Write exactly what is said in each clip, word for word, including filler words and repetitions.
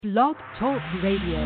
Blog Talk Radio.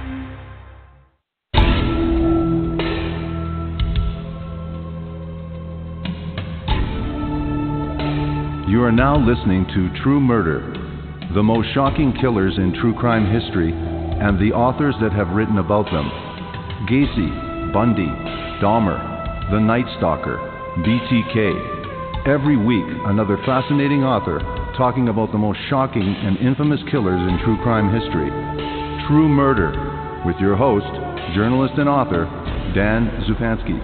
You are now listening to True Murder, the most shocking killers in true crime history, and the authors that have written about them. Gacy, Bundy, Dahmer, The Night Stalker, B T K. Every week, another fascinating author talking about the most shocking and infamous killers in true crime history. True Murder, with your host, journalist and author, Dan Zupansky.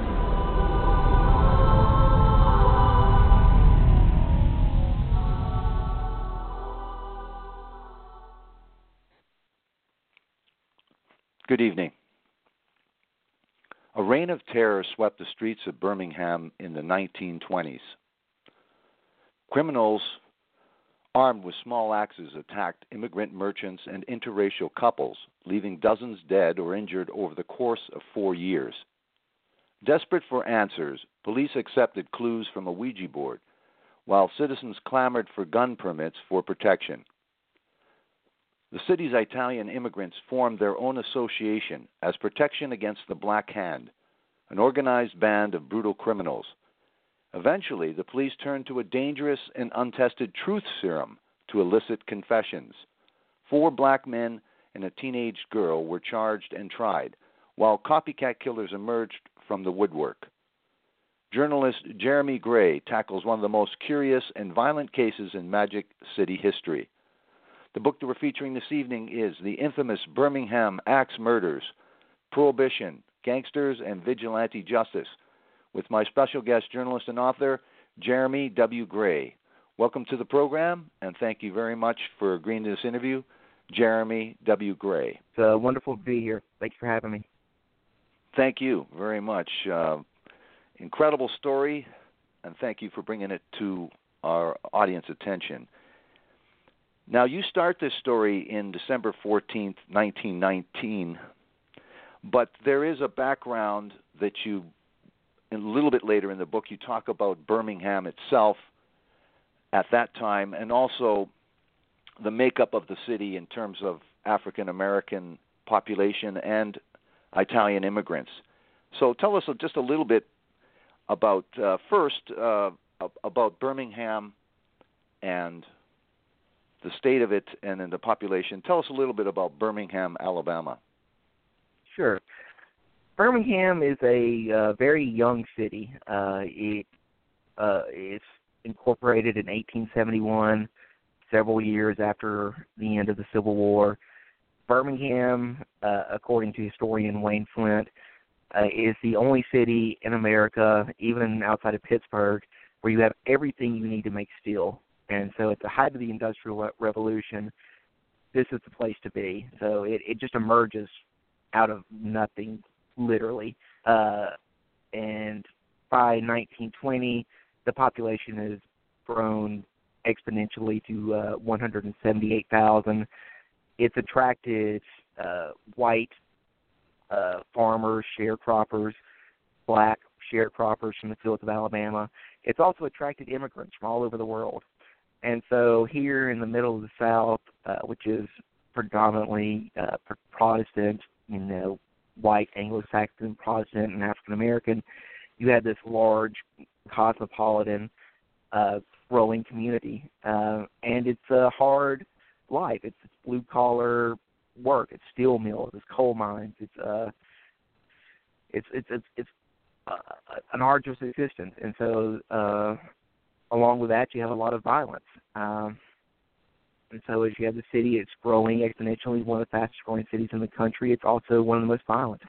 Good evening. A reign of terror swept the streets of Birmingham in the nineteen twenties. Criminals armed with small axes attacked immigrant merchants and interracial couples, leaving dozens dead or injured over the course of four years. Desperate for answers, police accepted clues from a Ouija board, while citizens clamored for gun permits for protection. The city's Italian immigrants formed their own association as protection against the Black Hand, an organized band of brutal criminals. Eventually, the police turned to a dangerous and untested truth serum to elicit confessions. Four black men and a teenage girl were charged and tried, while copycat killers emerged from the woodwork. Journalist Jeremy Gray tackles one of the most curious and violent cases in Magic City history. The book that we're featuring this evening is the infamous Birmingham Axe Murders, Prohibition, Gangsters, and Vigilante Justice, with my special guest journalist and author, Jeremy W. Gray. Welcome to the program, and thank you very much for agreeing to this interview, Jeremy W. Gray. It's uh, wonderful to be here. Thank you for having me. Thank you very much. Uh, incredible story, and thank you for bringing it to our audience attention. Now, you start this story in December fourteenth, nineteen nineteen, but there is a background that you, a little bit later in the book, you talk about Birmingham itself at that time and also the makeup of the city in terms of African-American population and Italian immigrants. So tell us just a little bit about, uh, first, uh, about Birmingham and the state of it and then the population. Tell us a little bit about Birmingham, Alabama. Sure. Birmingham is a uh, very young city. Uh, it uh, it's incorporated in eighteen seventy-one, several years after the end of the Civil War. Birmingham, uh, according to historian Wayne Flint, uh, is the only city in America, even outside of Pittsburgh, where you have everything you need to make steel. And so at the height of the Industrial Revolution, this is the place to be. So it, it just emerges out of nothing, literally. Uh, and by nineteen twenty, the population has grown exponentially to uh, one hundred seventy-eight thousand. It's attracted uh, white uh, farmers, sharecroppers, black sharecroppers from the fields of Alabama. It's also attracted immigrants from all over the world. And so here in the middle of the South, uh, which is predominantly uh, Protestant, you know, white, Anglo-Saxon, Protestant, and African-American, you had this large cosmopolitan uh, growing community. Uh, and it's a hard life. It's, it's blue-collar work. It's steel mills. It's coal mines. It's uh, it's it's it's, it's uh, an arduous existence. And so uh, along with that, you have a lot of violence. Um, and so as you have the city, it's growing exponentially, one of the fastest growing cities in the country. It's also one of the most violent.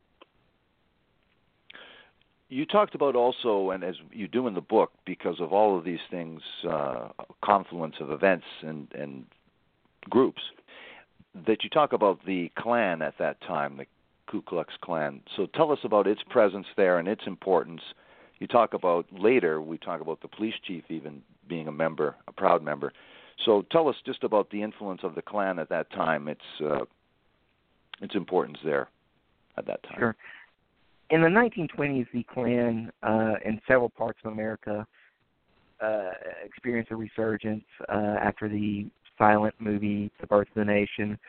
You talked about also, and as you do in the book, because of all of these things, uh, confluence of events and, and groups, that you talk about the Klan at that time, the Ku Klux Klan. So tell us about its presence there and its importance. You talk about, later, we talk about the police chief even being a member, a proud member. So tell us just about the influence of the Klan at that time, its uh, its importance there at that time. Sure. In the nineteen twenties, the Klan uh, in several parts of America uh, experienced a resurgence uh, after the silent movie, The Birth of the Nation.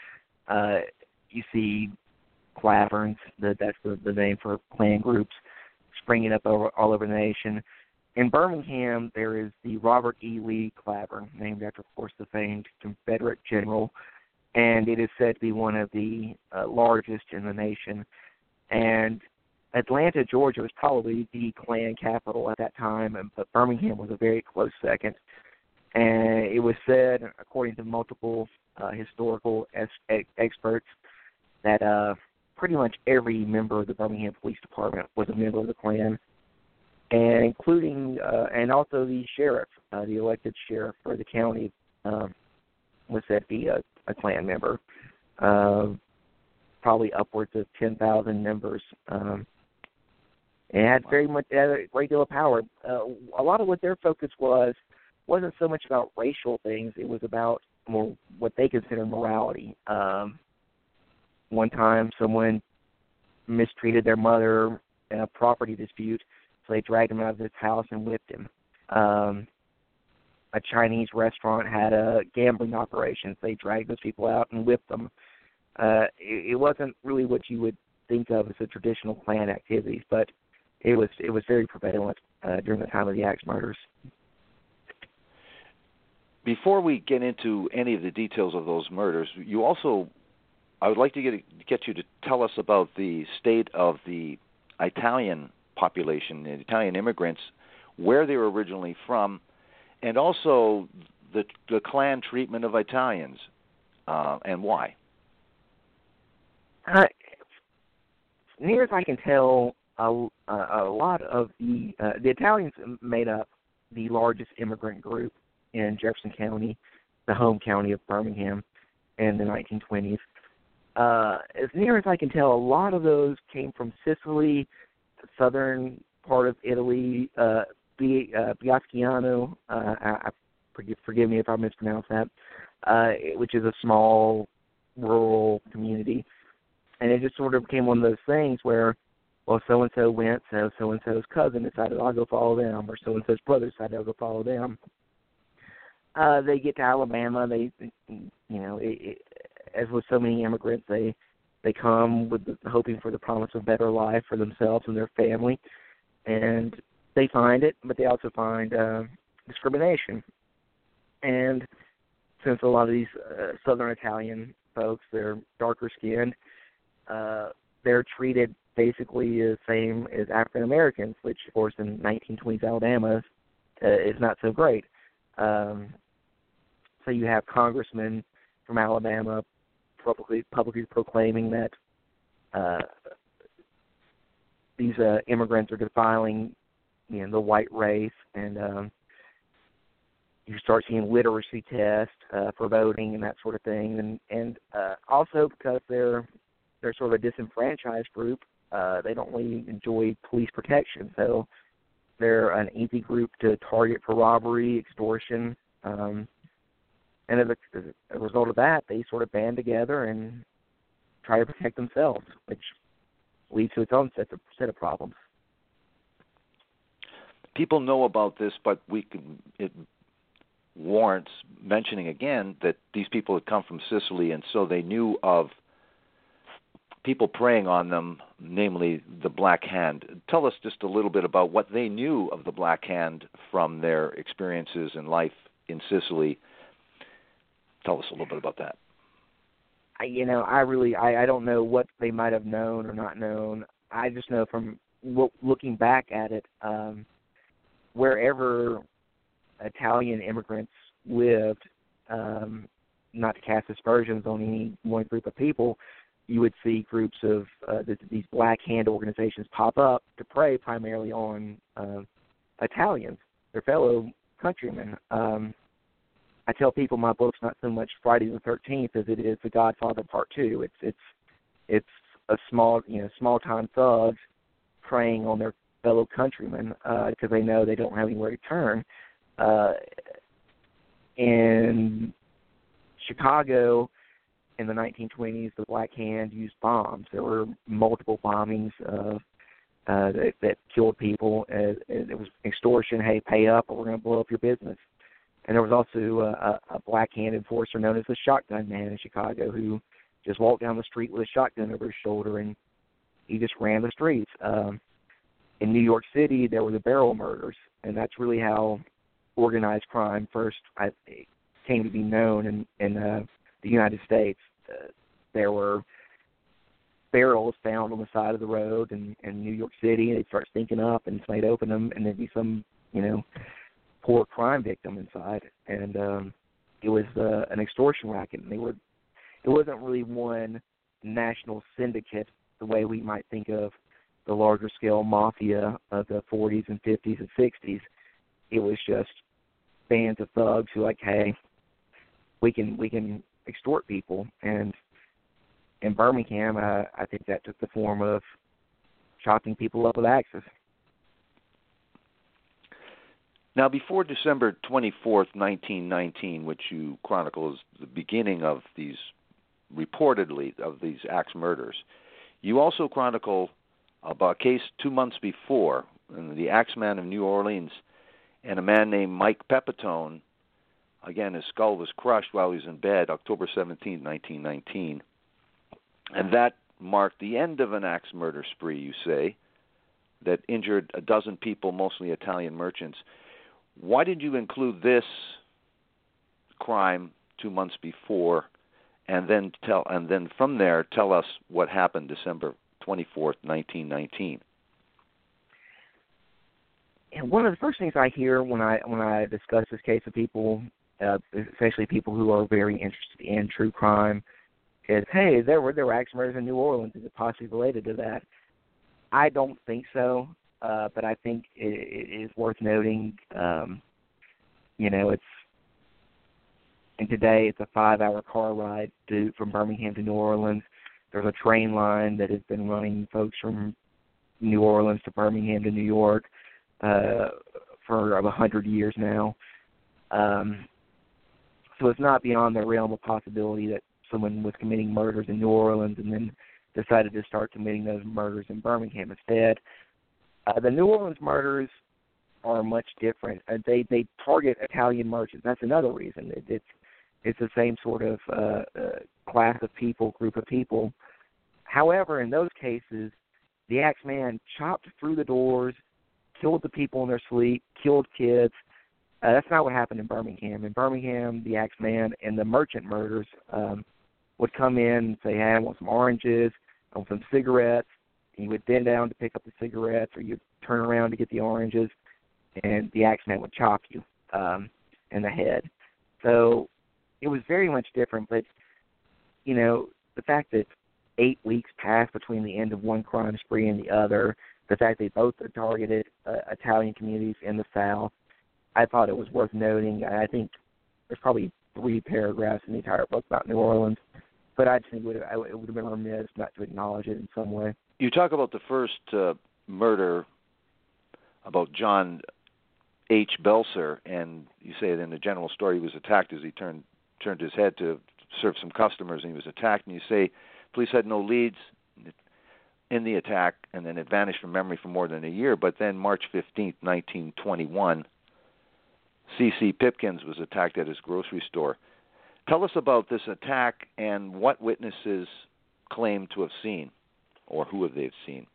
uh, you see Claverns, the, that's the, the name for Klan groups, springing up over, all over the nation. In Birmingham, there is the Robert E. Lee Clavern, named after, of course, the famed Confederate general, and it is said to be one of the uh, largest in the nation. And Atlanta, Georgia was probably the Klan capital at that time, but Birmingham was a very close second. And it was said, according to multiple uh, historical es- experts, that uh, pretty much every member of the Birmingham Police Department was a member of the Klan, and including, uh, and also the sheriff, uh, the elected sheriff for the county, um, was said to be a, a Klan member. Uh, probably upwards of ten thousand members. Um, and had very much, had a great deal of power. Uh, a lot of what their focus was wasn't so much about racial things. It was about more what they consider morality. Um, one time, someone mistreated their mother in a property dispute, so they dragged him out of his house and whipped him. Um, a Chinese restaurant had a gambling operation, so they dragged those people out and whipped them. Uh, it, it wasn't really what you would think of as a traditional Klan activities, but it was it was very prevalent uh, during the time of the Axe murders. Before we get into any of the details of those murders, you also, I would like to get get you to tell us about the state of the Italian population, the Italian immigrants, where they were originally from, and also the the Klan treatment of Italians, uh, and why. Uh, near as I can tell, a, a lot of the uh, the Italians made up the largest immigrant group in Jefferson County, the home county of Birmingham, in the nineteen twenties. Uh, as near as I can tell, a lot of those came from Sicily, the southern part of Italy, uh, B, uh, Biasciano, uh, I, I, forgive, forgive me if I mispronounce that, uh, which is a small rural community. And it just sort of became one of those things where, well, so-and-so went, so so-and-so's cousin decided, I'll go follow them, or so-and-so's brother decided, I'll go follow them. Uh, they get to Alabama, they, you know, it, it, as with so many immigrants, they they come with the, hoping for the promise of better life for themselves and their family, and they find it, but they also find uh, discrimination. And since a lot of these uh, Southern Italian folks, they're darker skinned, uh, they're treated basically the same as African Americans, which, of course, in nineteen twenties Alabama uh, is not so great. Um, so you have congressmen from Alabama publicly, publicly proclaiming that uh, these uh, immigrants are defiling, you know, the white race, and um, you start seeing literacy tests uh, for voting and that sort of thing, and and uh, also because they're they're sort of a disenfranchised group, uh, they don't really enjoy police protection, so they're an easy group to target for robbery, extortion, um, and as a, as a result of that, they sort of band together and try to protect themselves, which leads to its own set of, set of problems. People know about this, but we can, it warrants mentioning again that these people had come from Sicily, and so they knew of people preying on them, namely the Black Hand. Tell us just a little bit about what they knew of the Black Hand from their experiences in life in Sicily. Tell us a little bit about that. I, you know, I really, I, I don't know what they might have known or not known. I just know from lo- looking back at it, um, wherever Italian immigrants lived, um, not to cast aspersions on any one group of people, you would see groups of uh, th- these Black Hand organizations pop up to prey primarily on uh, Italians, their fellow countrymen. Um, I tell people my book's not so much Friday the thirteenth as it is The Godfather Part Two. It's it's it's a small you know small time thugs preying on their fellow countrymen because uh, they know they don't have anywhere to turn. Uh, in Chicago, in the nineteen twenties, the Black Hand used bombs. There were multiple bombings of, uh, that, that killed people. Uh, it was extortion, hey, pay up or we're going to blow up your business. And there was also a, a Black Hand enforcer known as the Shotgun Man in Chicago who just walked down the street with a shotgun over his shoulder, and he just ran the streets. Um, in New York City, there were the barrel murders, and that's really how organized crime first I, came to be known in, in uh, the United States. Uh, there were barrels found on the side of the road in, in New York City. They'd start stinking up, and somebody'd open them, and there'd be some, you know, poor crime victim inside. And um, it was uh, an extortion racket, and they were. It wasn't really one national syndicate the way we might think of the larger scale mafia of the forties and fifties and sixties. It was just bands of thugs who like, hey, we can we can extort people. And in Birmingham, uh, I think that took the form of chopping people up with axes. Now, before December twenty-fourth, nineteen nineteen, which you chronicle as the beginning of these, reportedly, of these axe murders, you also chronicle about a case two months before, the Axeman of New Orleans, and a man named Mike Pepitone. Again, his skull was crushed while he was in bed, October seventeenth, nineteen nineteen. And that marked the end of an axe murder spree, you say, that injured a dozen people, mostly Italian merchants. Why did you include this crime two months before, and then tell, and then from there tell us what happened December twenty-fourth, nineteen nineteen? And one of the first things I hear when I when I discuss this case with people, uh, especially people who are very interested in true crime, is, hey, there were there were axe murders in New Orleans. Is it possibly related to that? I don't think so. Uh, but I think it, it is worth noting, um, you know, it's, and today it's a five-hour car ride to, from Birmingham to New Orleans. There's a train line that has been running folks from New Orleans to Birmingham to New York uh, for a hundred years now. Um, so it's not beyond the realm of possibility that someone was committing murders in New Orleans and then decided to start committing those murders in Birmingham instead. Uh, the New Orleans murders are much different. Uh, they they target Italian merchants. That's another reason. It, it's it's the same sort of uh, uh, class of people, group of people. However, in those cases, the Axeman chopped through the doors, killed the people in their sleep, killed kids. Uh, that's not what happened in Birmingham. In Birmingham, the Axeman and the merchant murders um, would come in and say, hey, I want some oranges, I want some cigarettes. And you would bend down to pick up the cigarettes, or you'd turn around to get the oranges, and the Axeman would chop you um, in the head. So it was very much different. But, you know, the fact that eight weeks passed between the end of one crime spree and the other, the fact they both targeted uh, Italian communities in the South, I thought it was worth noting. I think there's probably three paragraphs in the entire book about New Orleans, but I just think it would have, it would have been remiss not to acknowledge it in some way. You talk about the first uh, murder about John H. Belser, and you say that in the general story he was attacked as he turned turned his head to serve some customers, and he was attacked. And you say police had no leads in the attack, and then it vanished from memory for more than a year. But then March fifteenth, nineteen twenty-one, C C Pipkins was attacked at his grocery store. Tell us about this attack and what witnesses claim to have seen, or who have they seen?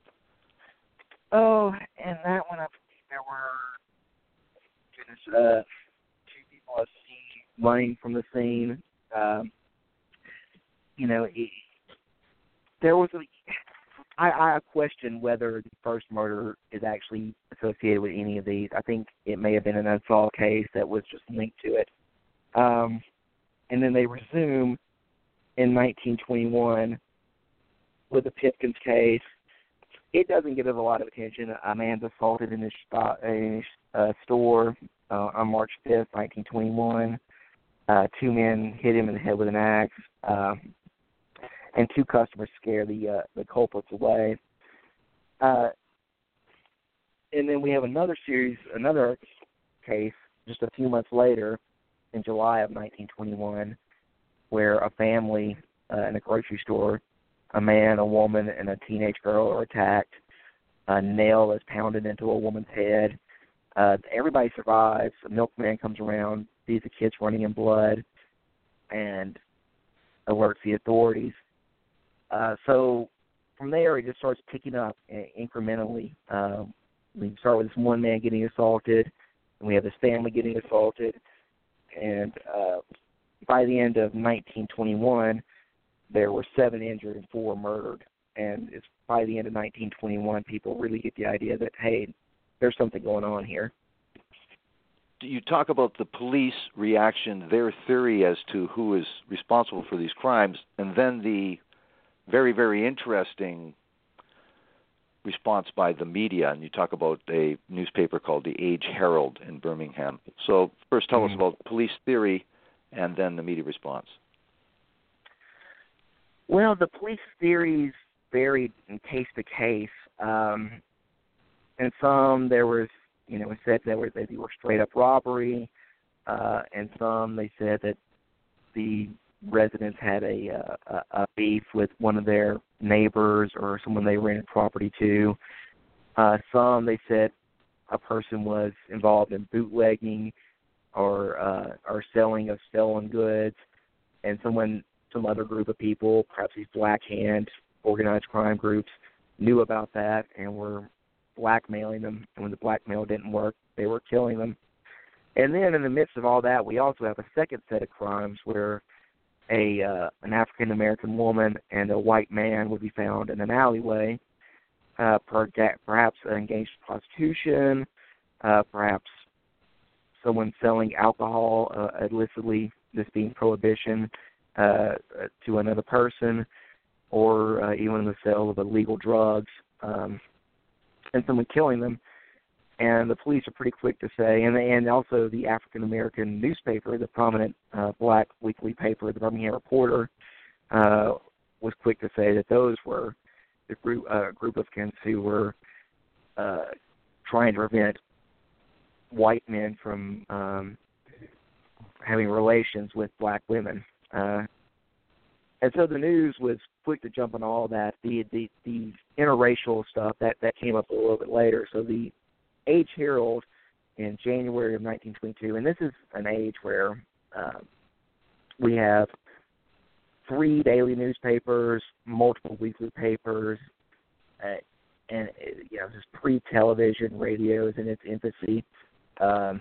Oh, and that one, I believe there were goodness, uh, two people I've seen running from the scene. Um, you know, it, there was a. I, I question whether the first murder is actually associated with any of these. I think it may have been an unsolved case that was just linked to it. Um, and then they resume in nineteen twenty-one with the Pipkins case. It doesn't get a lot of attention. A man's assaulted in his, spot, in his uh, store uh, on March fifth, nineteen twenty-one. Uh, two men hit him in the head with an axe, uh, and two customers scare the uh, the culprits away. Uh, and then we have another series, another case, just a few months later, in July of nineteen twenty-one, where a family uh, in a grocery store, a man, a woman, and a teenage girl are attacked. A nail is pounded into a woman's head. Uh, everybody survives. A milkman comes around, sees the kids running in blood, and alerts the authorities. Uh, so from there, it just starts picking up incrementally. Uh, we start with this one man getting assaulted, and we have his family getting assaulted, and uh, by the end of nineteen twenty-one, there were seven injured and four murdered. And it's by the end of nineteen twenty-one, people really get the idea that, hey, there's something going on here. You talk about the police reaction, their theory as to who is responsible for these crimes, and then the very, very interesting response by the media. And you talk about a newspaper called the Age Herald in Birmingham. So first tell mm-hmm. us about police theory and then the media response. Well, the police theories varied in case to case. Um, and some there was, you know, it said that were, they were straight up robbery, uh, and some they said that the residents had a, uh, a beef with one of their neighbors or someone they rented property to. Uh, some they said a person was involved in bootlegging or uh, or selling of stolen goods, and someone, some other group of people, perhaps these Black Hand organized crime groups, knew about that and were blackmailing them. And when the blackmail didn't work, they were killing them. And then in the midst of all that, we also have a second set of crimes where a uh, an African American woman and a white man would be found in an alleyway, uh, perhaps engaged in prostitution, uh, perhaps someone selling alcohol uh, illicitly, this being prohibition, uh, to another person, or uh, even the sale of illegal drugs, um, and someone killing them. And the police are pretty quick to say, and, and also the African-American newspaper, the prominent uh, black weekly paper, the Birmingham Reporter, uh, was quick to say that those were the group, uh, group of kids who were uh, trying to prevent white men from um, having relations with black women. Uh, and so the news was quick to jump on all that. The, the, the interracial stuff, that, that came up a little bit later. So the Age Herald in January of nineteen twenty-two, and this is an age where uh, we have three daily newspapers, multiple weekly papers, uh, and you know, this is pre-television, radio is in its infancy. Um,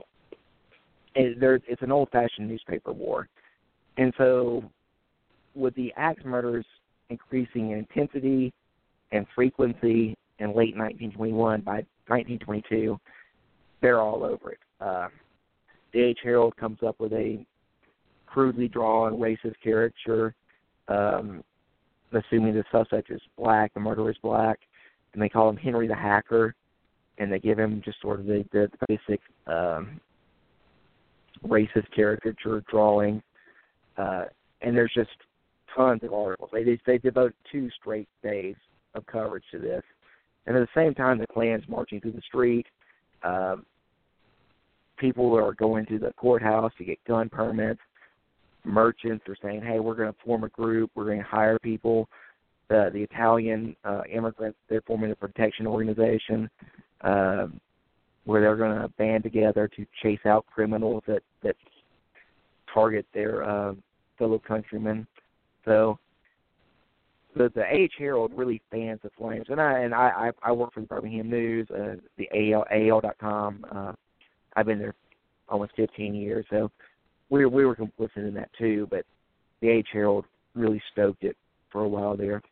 and there, it's an old-fashioned newspaper war, and so with the axe murders increasing in intensity and frequency in late nineteen twenty-one, by nineteen twenty-two, they're all over it. Uh, the Age Herald comes up with a crudely drawn racist caricature, um, assuming the suspect is black, the murderer is black, and they call him Henry the Hacker, and they give him just sort of the, the basic um, racist caricature drawing. Uh, and there's just tons of articles. They, they devote two straight days of coverage to this. And at the same time, the Klan's marching through the street. Um, people are going to the courthouse to get gun permits. Merchants are saying, hey, we're going to form a group. We're going to hire people. The, the Italian uh, immigrants, they're forming a protection organization uh, where they're going to band together to chase out criminals that, that target their uh, fellow countrymen. So The, the Age Herald really fans the flames, and I and I, I, I work for the Birmingham News, uh, the A L A L dot com. Uh, I've been there almost fifteen years, so we we were complicit in that too. But the Age Herald really stoked it for a while there.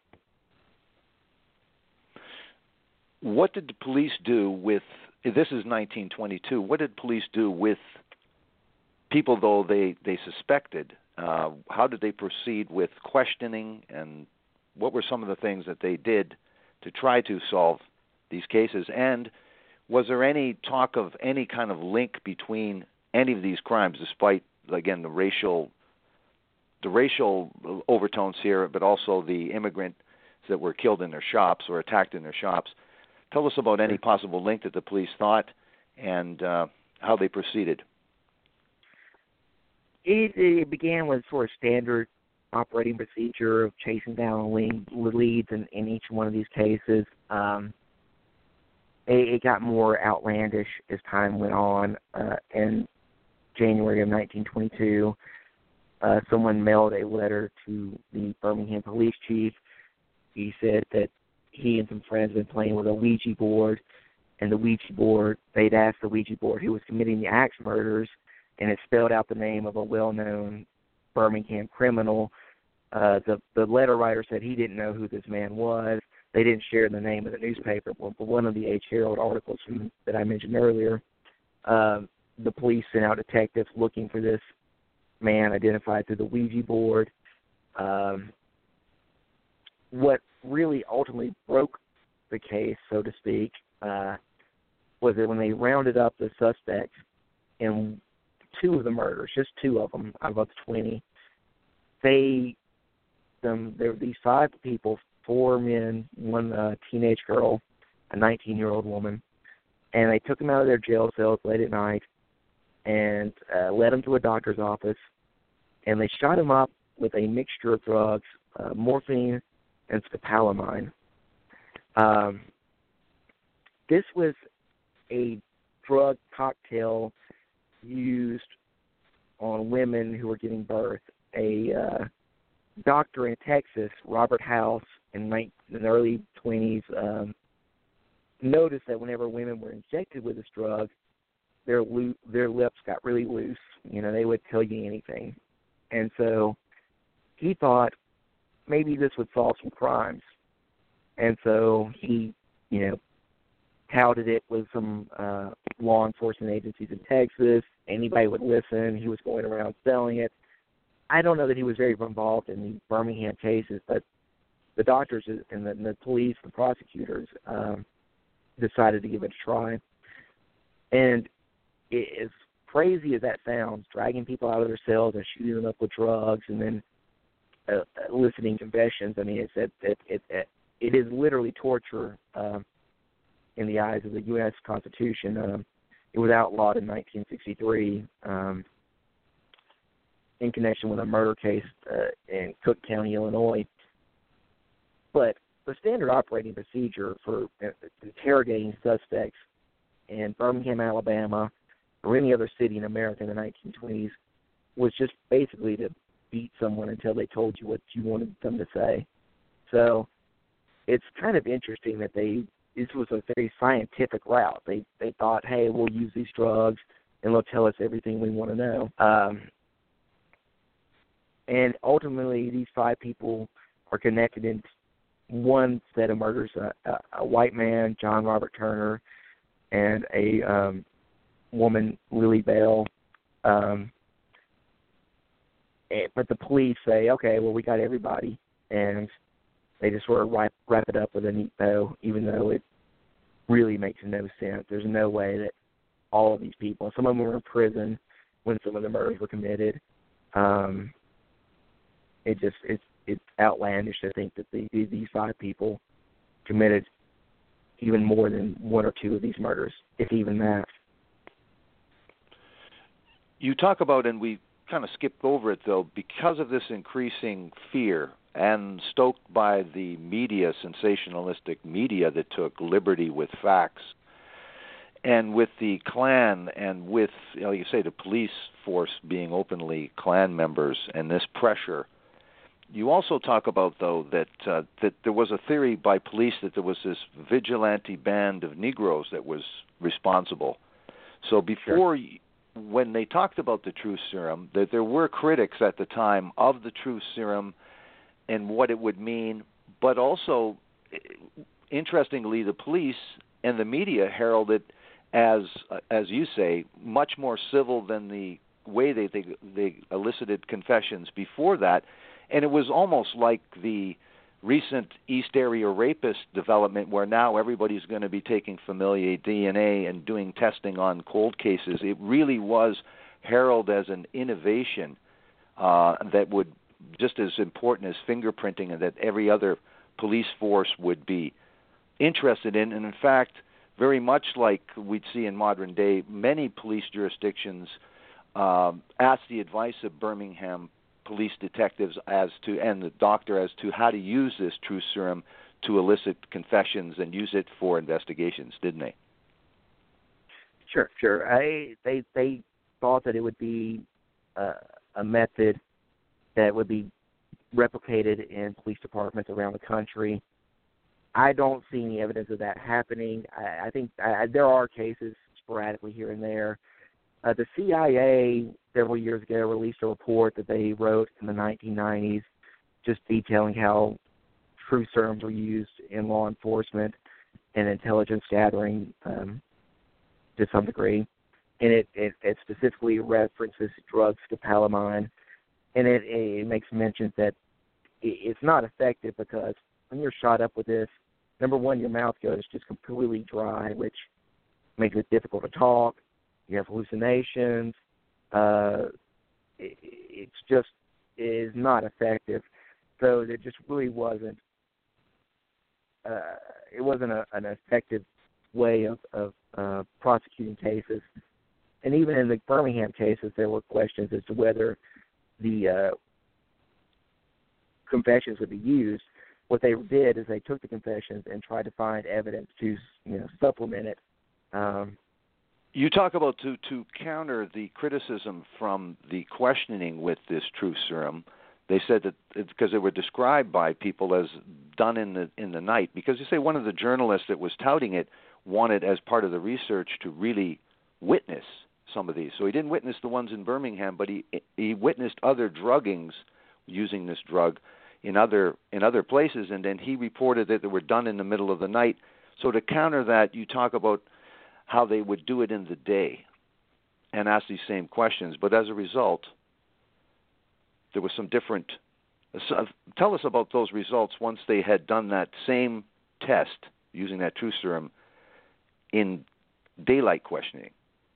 What did the police do with? This is nineteen twenty-two. What did police do with people, though they they suspected? Uh, how did they proceed with questioning, and what were some of the things that they did to try to solve these cases? And was there any talk of any kind of link between any of these crimes, despite, again, the racial the racial overtones here, but also the immigrants that were killed in their shops or attacked in their shops? Tell us about any possible link that the police thought and uh, how they proceeded. It, it began with sort of standard operating procedure of chasing down leads in, in each one of these cases. Um, it, it got more outlandish as time went on. Uh, in January of nineteen twenty-two, uh, someone mailed a letter to the Birmingham police chief. He said that he and some friends had been playing with a Ouija board, and the Ouija board, they'd asked the Ouija board who was committing the axe murders, and it spelled out the name of a well-known Birmingham criminal. Uh, the, the letter writer said he didn't know who this man was. They didn't share the name of the newspaper, but one of the H. Herald articles from, that I mentioned earlier, uh, the police sent out detectives looking for this man identified through the Ouija board. Um, what really ultimately broke the case, so to speak, uh, was that when they rounded up the suspects in two of the murders, just two of them out of the twenty, they, them, there were these five people, four men, one uh, teenage girl, a nineteen-year-old woman, and they took them out of their jail cells late at night and uh, led them to a doctor's office, and they shot him up with a mixture of drugs, uh, morphine and scopolamine. Um, this was a drug cocktail used on women who were giving birth. A uh, doctor in Texas, Robert House, in, in the early twenties, um, noticed that whenever women were injected with this drug, their lo- their lips got really loose. You know, they would tell you anything. And so he thought maybe this would solve some crimes. And so he, you know, touted it with some uh, law enforcement agencies in Texas. Anybody would listen. He was going around selling it. I don't know that he was very involved in the Birmingham cases, but the doctors and the, and the police, the prosecutors, um, decided to give it a try. And it, as crazy as that sounds, dragging people out of their cells and shooting them up with drugs and then uh, eliciting confessions, I mean, it's it, it, it, it, it is literally torture um, in the eyes of the U S Constitution. Um, it was outlawed in nineteen sixty-three. Um, in connection with a murder case uh, in Cook County, Illinois. But the standard operating procedure for uh, interrogating suspects in Birmingham, Alabama, or any other city in America in the nineteen twenties was just basically to beat someone until they told you what you wanted them to say. So it's kind of interesting that they this was a very scientific route. They they thought, hey, we'll use these drugs and they'll tell us everything we want to know. Um, And ultimately, these five people are connected in one set of murders, a, a, a white man, John Robert Turner, and a um, woman, Lily Bell. Um, and, but the police say, okay, well, we got everybody. And they just sort of wrap, wrap it up with a neat bow, even though it really makes no sense. There's no way that all of these people, some of them were in prison when some of the murders were committed. Um It just it's it's outlandish to think that the, these five people committed even more than one or two of these murders, if even that. You talk about, and we kind of skipped over it though, because of this increasing fear and stoked by the media, sensationalistic media that took liberty with facts, and with the Klan and with, you know, you say the police force being openly Klan members and this pressure. You also talk about, though, that uh, that there was a theory by police that there was this vigilante band of Negroes that was responsible. So before, sure. when they talked about the truth serum, that there were critics at the time of the truth serum and what it would mean, but also, interestingly, the police and the media heralded as, uh, as you say, much more civil than the way they, they, they elicited confessions before that. And it was almost like the recent East Area Rapist development where now everybody's going to be taking familial D N A and doing testing on cold cases. It really was heralded as an innovation uh, that would, just as important as fingerprinting, and that every other police force would be interested in. And in fact, very much like we'd see in modern day, many police jurisdictions um, ask the advice of Birmingham police detectives as to, and the doctor as to how to use this truth serum to elicit confessions and use it for investigations, didn't they? Sure, sure. I they they thought that it would be uh, a method that would be replicated in police departments around the country. I don't see any evidence of that happening. I, I think I, there are cases sporadically here and there. Uh, the C I A several years ago released a report that they wrote in the nineteen nineties just detailing how truth serums were used in law enforcement and intelligence gathering um, to some degree. And it, it, it specifically references drugs, scopolamine, and it, it makes mention that it, it's not effective because when you're shot up with this, number one, your mouth goes just completely dry, which makes it difficult to talk. You have hallucinations. Uh, it, it's just it is not effective. So there just really wasn't. Uh, it wasn't a, an effective way of, of uh, prosecuting cases. And even in the Birmingham cases, there were questions as to whether the uh, confessions would be used. What they did is they took the confessions and tried to find evidence to, you know, supplement it. Um, you talk about to, to counter the criticism from the questioning with this truth serum. They said that because they were described by people as done in the in the night. Because you say one of the journalists that was touting it wanted, as part of the research, to really witness some of these. So he didn't witness the ones in Birmingham, but he he witnessed other druggings using this drug in other in other places, and then he reported that they were done in the middle of the night. So to counter that, you talk about how they would do it in the day and ask these same questions. But as a result, there was some different. Uh, tell us about those results once they had done that same test using that truth serum in daylight questioning.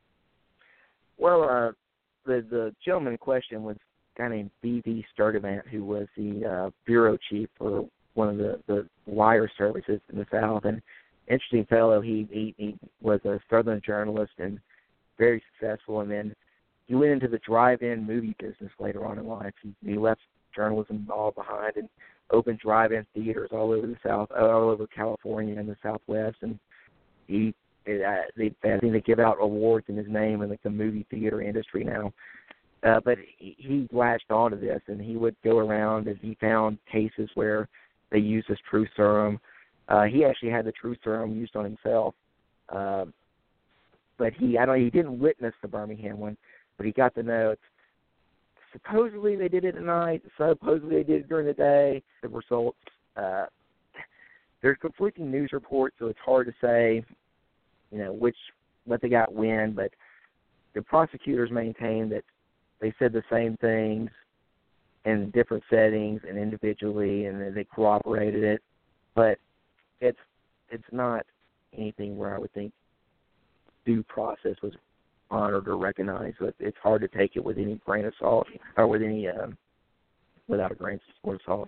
Well, uh, the the gentleman in question was a guy named B V Sturdivant, who was the uh, bureau chief for one of the, the wire services in the South. And interesting fellow. He, he he was a Southern journalist and very successful. And then he went into the drive-in movie business later on in life. He, he left journalism all behind and opened drive-in theaters all over the South, all over California and the Southwest. And he, uh, they, I think they give out awards in his name in like the movie theater industry now. Uh, but he, he latched onto this, and he would go around and he found cases where they used this truth serum. Uh, he actually had the truth serum used on himself. Uh, but he, I don't, he didn't witness the Birmingham one, but he got the notes. Supposedly they did it at night. Supposedly they did it during the day. The results, uh, there's conflicting news reports, so it's hard to say, you know, which, what they got when, but the prosecutors maintain that they said the same things in different settings and individually, and then they corroborated it. But it's it's not anything where I would think due process was honored or recognized. So it's hard to take it with any grain of salt, or with any um, without a grain of salt.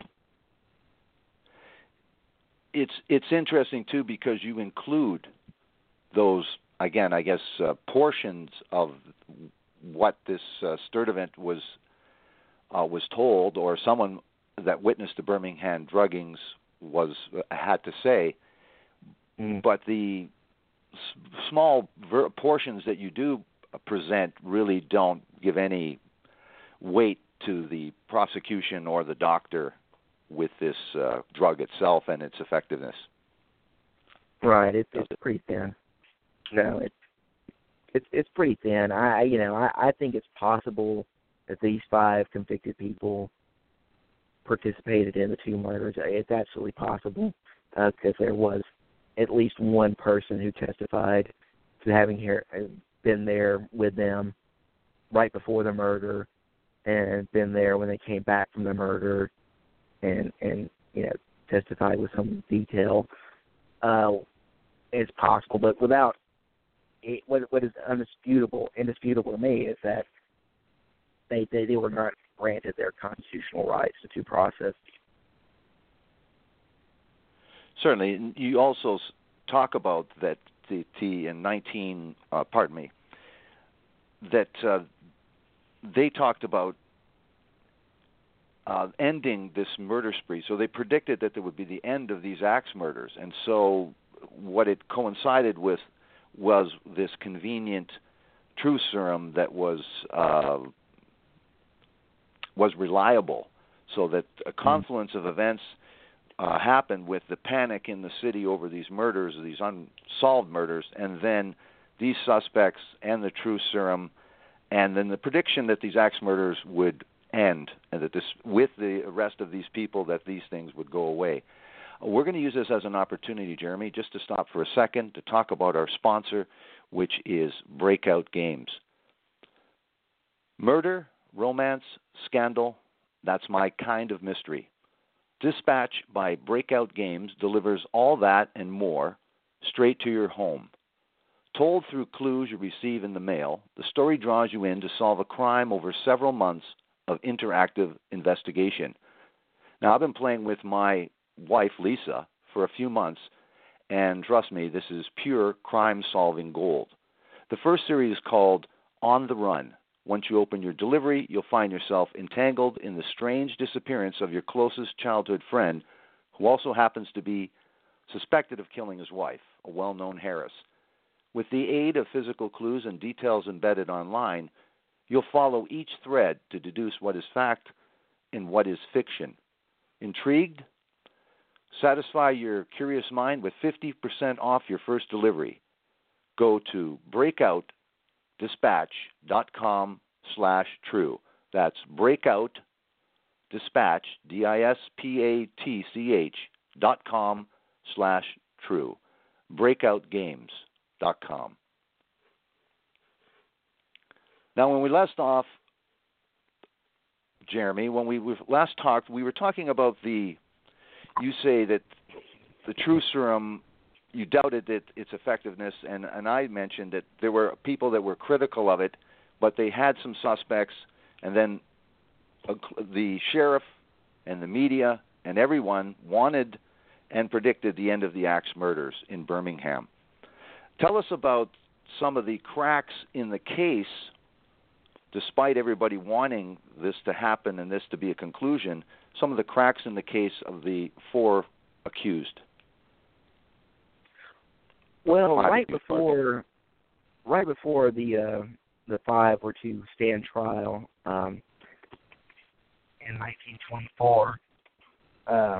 It's it's interesting too because you include those, again, I guess uh, portions of what this uh, Sturdivant was uh, was told, or someone that witnessed the Birmingham druggings was uh, had to say. Mm. But the s- small ver- portions that you do present really don't give any weight to the prosecution or the doctor with this uh, drug itself and its effectiveness. Right, it's, it's pretty thin. No, it's it's it's pretty thin. I you know I, I think it's possible that these five convicted people participated in the two murders. It's absolutely possible because uh, there was at least one person who testified to having here, been there with them right before the murder and been there when they came back from the murder and, and you know, testified with some detail. Uh, it's possible, but without it, what, what is undisputable, indisputable to me is that they, they, they were not granted their constitutional rights to due process. Certainly. You also talk about that the, the in nineteen, uh, pardon me, that uh, they talked about uh, ending this murder spree. So they predicted that there would be the end of these axe murders. And so what it coincided with was this convenient truth serum that was uh, was reliable, so that a confluence of events uh, happened with the panic in the city over these murders, these unsolved murders, and then these suspects and the true serum, and then the prediction that these axe murders would end, and that this, with the arrest of these people, that these things would go away. We're going to use this as an opportunity, Jeremy, just to stop for a second to talk about our sponsor, which is Breakout Games. Murder, romance, scandal, that's my kind of mystery. Dispatch by Breakout Games delivers all that and more straight to your home. Told through clues you receive in the mail, the story draws you in to solve a crime over several months of interactive investigation. Now, I've been playing with my wife, Lisa, for a few months, and trust me, this is pure crime-solving gold. The first series is called On the Run. Once you open your delivery, you'll find yourself entangled in the strange disappearance of your closest childhood friend, who also happens to be suspected of killing his wife, a well-known Harris. With the aid of physical clues and details embedded online, you'll follow each thread to deduce what is fact and what is fiction. Intrigued? Satisfy your curious mind with fifty percent off your first delivery. Go to breakout dispatch dot com slash true. That's breakout dispatch, D I S P A T C H dot com slash true. breakout games dot com. Now, when we last off, Jeremy, when we last talked, we were talking about the, you say that the true serum, you doubted it, its effectiveness, and, and I mentioned that there were people that were critical of it, but they had some suspects, and then uh, the sheriff and the media and everyone wanted and predicted the end of the axe murders in Birmingham. Tell us about some of the cracks in the case, despite everybody wanting this to happen and this to be a conclusion, some of the cracks in the case of the four accused. Well, five right before, right before the uh, the five were to stand trial um, in nineteen twenty-four, uh,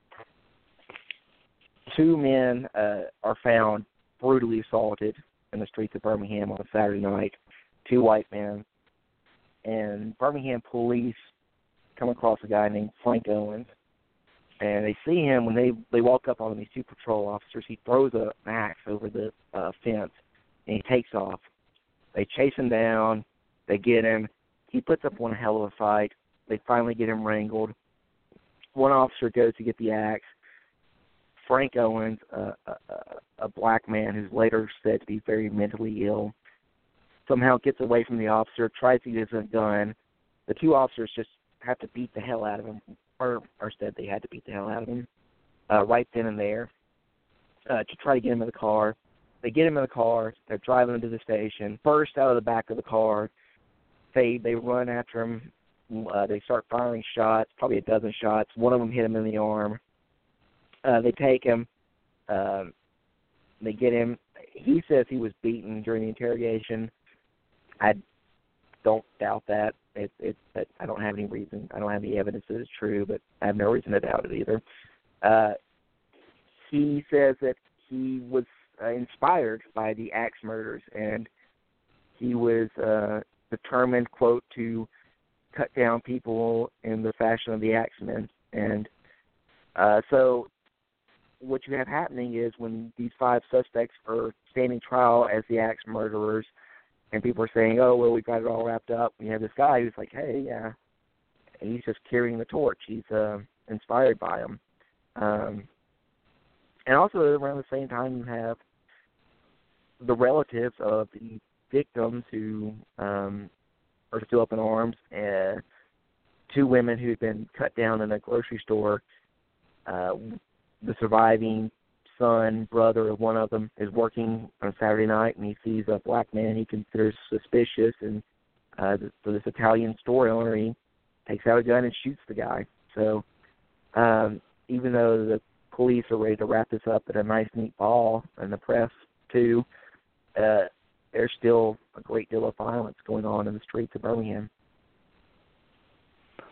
two men uh, are found brutally assaulted in the streets of Birmingham on a Saturday night. Two white men, and Birmingham police come across a guy named Frank Owens, and they see him when they, they walk up on him, these two patrol officers. He throws an axe over the uh, fence, and he takes off. They chase him down. They get him. He puts up one hell of a fight. They finally get him wrangled. One officer goes to get the axe. Frank Owens, uh, a, a black man who's later said to be very mentally ill, somehow gets away from the officer, tries to use a gun. The two officers just have to beat the hell out of him, or, or said they had to beat the hell out of him, uh, right then and there, uh, to try to get him in the car. They get him in the car. They're driving him to the station. Burst out of the back of the car. They they run after him. Uh, they start firing shots, probably a dozen shots. One of them hit him in the arm. Uh, they take him. Uh, they get him. He says he was beaten during the interrogation. I don't doubt that. It, it, it, I don't have any reason. I don't have any evidence that it's true, but I have no reason to doubt it either. Uh, he says that he was uh, inspired by the axe murders, and he was uh, determined, quote, to cut down people in the fashion of the Axemen. And uh, so what you have happening is when these five suspects are standing trial as the axe murderers, and people are saying, oh, well, we've got it all wrapped up. And you have this guy who's like, hey, yeah. And he's just carrying the torch. He's uh, inspired by him. Um, and also around the same time, you have the relatives of the victims who um, are still up in arms, and two women who had been cut down in a grocery store. Uh, the surviving son, brother of one of them, is working on a Saturday night, and he sees a black man he considers suspicious, and uh, so this Italian store owner, he takes out a gun and shoots the guy. So um, even though the police are ready to wrap this up at a nice, neat ball, and the press too, uh, there's still a great deal of violence going on in the streets of Birmingham.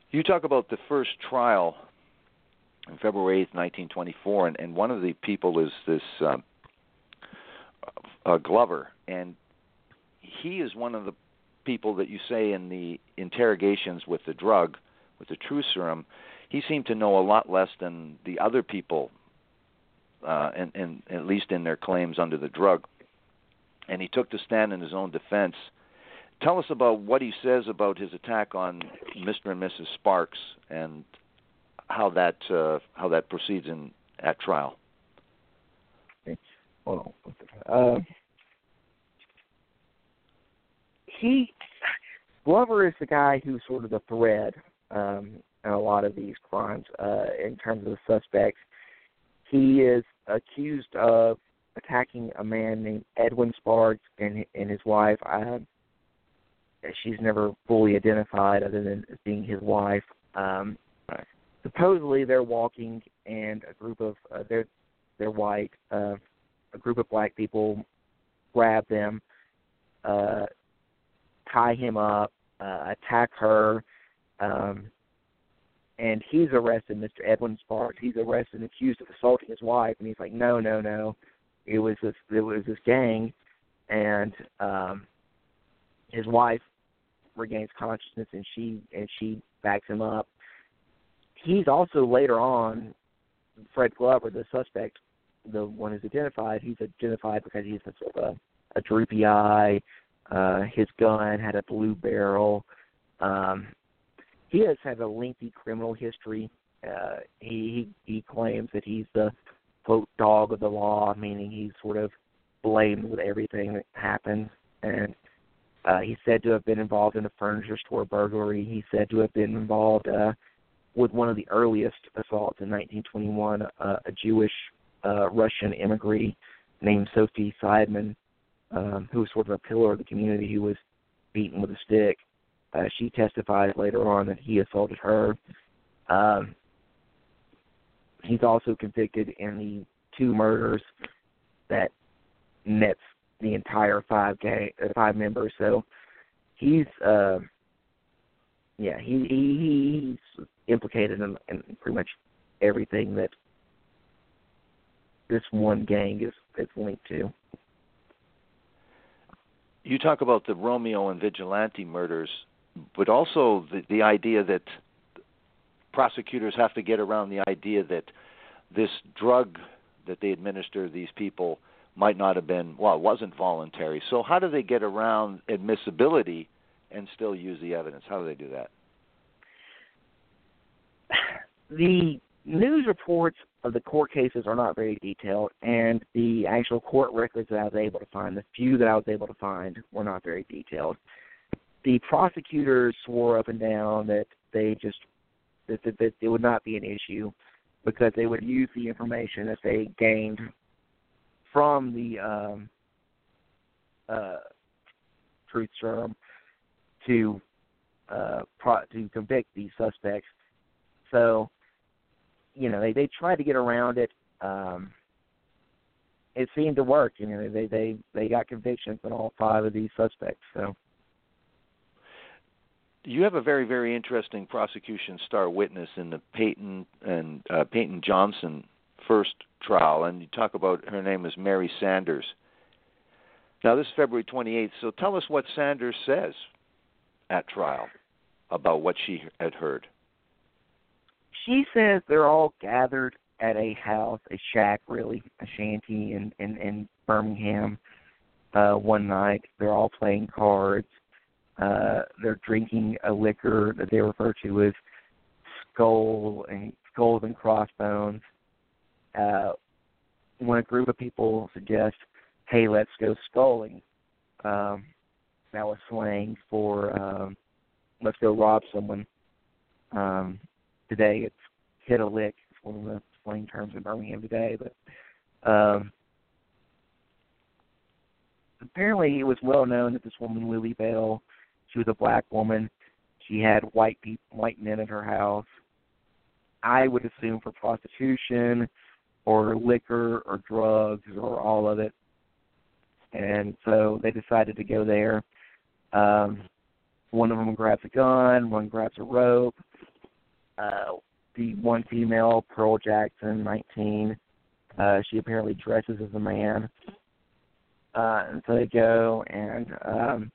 You talk about the first trial on February eighth, nineteen twenty-four, and, and one of the people is this um, uh, Glover, and he is one of the people that you say in the interrogations with the drug, with the true serum, he seemed to know a lot less than the other people, uh, and, and at least in their claims under the drug. And he took the stand in his own defense. Tell us about what he says about his attack on Mister and Missus Sparks and how that uh, how that proceeds in at trial. Okay. Hold on. Uh, he Glover is the guy who's sort of the thread um, in a lot of these crimes uh, in terms of the suspects. He is accused of attacking a man named Edwin Sparks and and his wife. I, she's never fully identified other than as being his wife. Um, right. Supposedly, they're walking, and a group of uh, they're they're white. Uh, a group of black people grab them, uh, tie him up, uh, attack her, um, and he's arrested. Mister Edwin Sparks. He's arrested and accused of assaulting his wife, and he's like, no, no, no. It was this. It was this gang, and um, his wife regains consciousness, and she and she backs him up. He's also later on, Fred Glover, the suspect, the one who's identified. He's identified because he's a sort of a, a droopy eye. Uh, his gun had a blue barrel. Um, he has had a lengthy criminal history. Uh, he, he he claims that he's the quote dog of the law, meaning he's sort of blamed with everything that happens. And uh, he's said to have been involved in a furniture store burglary. He's said to have been involved uh, with one of the earliest assaults in nineteen twenty-one, uh, a Jewish uh, Russian immigrant named Sophie Seidman, um, who was sort of a pillar of the community, who was beaten with a stick. Uh, she testified later on that he assaulted her. Um, he's also convicted in the two murders that nets the entire five gang, uh, five members. So he's, uh, yeah, he, he he's implicated in, in pretty much everything that this one gang is, is linked to. You talk about the Romeo and Vigilante murders, but also the, the idea that prosecutors have to get around the idea that this drug that they administer these people might not have been, well, it wasn't voluntary. So how do they get around admissibility and still use the evidence? How do they do that? The news reports of the court cases are not very detailed, and the actual court records that I was able to find, the few that I was able to find, were not very detailed. The prosecutors swore up and down that they just that, that, that it would not be an issue because they would use the information that they gained from the um, uh, truth serum to uh, pro- to convict these suspects. So, you know, they, they tried to get around it. Um, it seemed to work. You know, they, they, they got convictions on all five of these suspects. So, you have a very, very interesting prosecution star witness in the Peyton and uh, Peyton Johnson first trial, and you talk about her name is Mary Sanders. Now, this is February twenty-eighth, so tell us what Sanders says at trial about what she had heard. She says they're all gathered at a house, a shack, really, a shanty in, in, in Birmingham uh, one night. They're all playing cards. Uh, they're drinking a liquor that they refer to as skull and skulls and crossbones. Uh, when a group of people suggest, hey, let's go skulling, um, that was slang for um, let's go rob someone. Um, today it's hit a lick. It's one of the slang terms in Birmingham today. But um, apparently it was well known that this woman, Lily Bell, she was a black woman. She had white people, white men in her house. I would assume for prostitution or liquor or drugs or all of it. And so they decided to go there. Um, one of them grabs a gun, one grabs a rope. uh, the one female, Pearl Jackson, nineteen, uh, she apparently dresses as a man. Uh, and so they go, and um,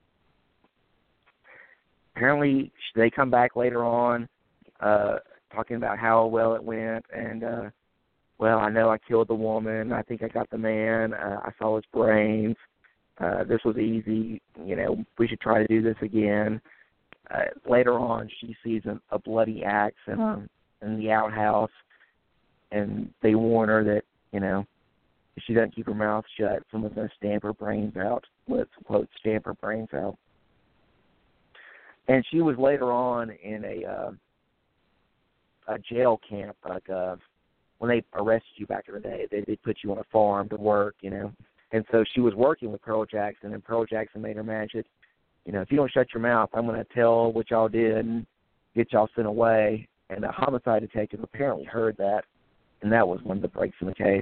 apparently they come back later on uh, talking about how well it went, and, uh, well, I know I killed the woman. I think I got the man. Uh, I saw his brains. Uh, this was easy. You know, we should try to do this again. Uh, later on, she sees a, a bloody axe in, um, in the outhouse, and they warn her that, you know, if she doesn't keep her mouth shut, someone's going to stamp her brains out. Let's, quote, stamp her brains out. And she was later on in a uh, a jail camp, like uh, when they arrested you back in the day, they they put you on a farm to work, you know. And so she was working with Pearl Jackson, and Pearl Jackson made her magic. You know, if you don't shut your mouth, I'm going to tell what y'all did and get y'all sent away. And the homicide detective apparently heard that, and that was one of the breaks in the case.